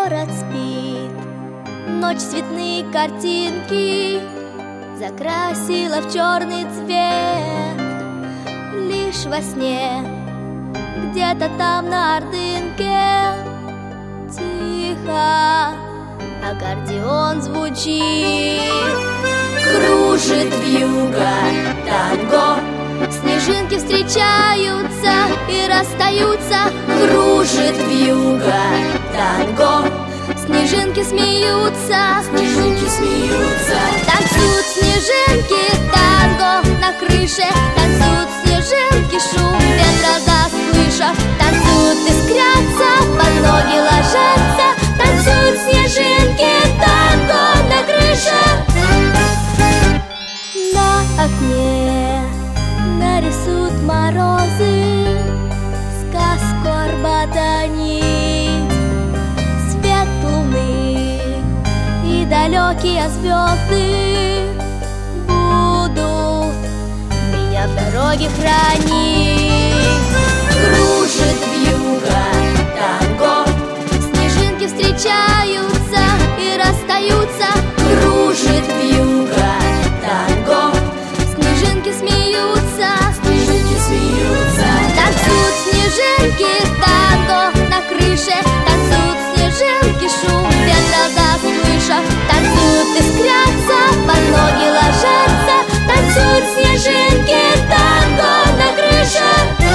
город спит, ночь цветные картинки закрасила в черный цвет. Лишь во сне, где-то там на Ордынке, тихо аккордеон звучит. Кружит вьюга танго, снежинки встречаются и расстаются. Кружит вьюга танго, снежинки смеются, снежинки смеются. Танцуют снежинки танго на крыше, танцуют снежинки, шум ветра заслышав. Танцуют, искрятся, под ноги ложатся. Танцуют снежинки танго на крыше. На окне нарисуют морозы сказку Арбата нить. Свет луны и далекие звезды будут меня в дороге хранить. Кружит вьюга танго, снежинки встречаются и расстаются. Кружит вьюга танго, снежинки смеются, снежинки смеются. Танцуют снежинки танго на крыше, танцуют снежинки, шум ветра заслышав. Танцуют, искрятся, под ноги ложатся. Танцуют снежинки танго на крыше.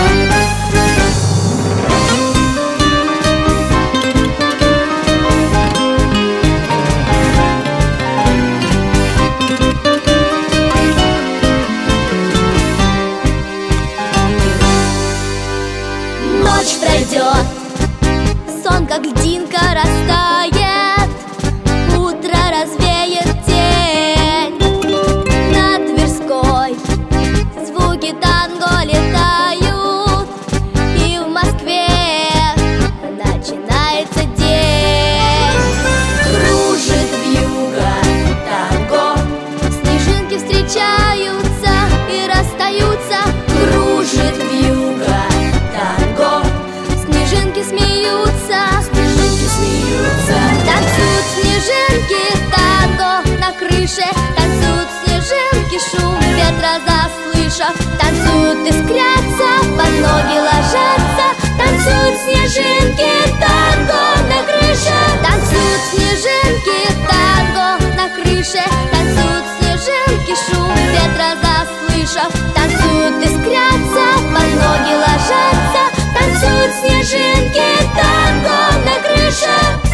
Ночь пройдет, сон как льдинка растает, утро развеет тень. Над Тверской звуки танго летают, и в Москве начинается день. Кружит вьюга танго, снежинки встречаются и расстаются. Кружит вьюга танго, снежинки смеются, снежинки смеются. Танцуют снежинки танго на крыше, танцуют снежинки, шум ветра заслышав. Танцуют, искрятся, под ноги ложатся. Танцуют снежинки танго на крыше. Танцуют снежинки танго на крыше, танцуют снежинки, шум ветра заслышав. Танцуют, искрятся, под ноги ложатся. Танцуют снежинки танго на крыше.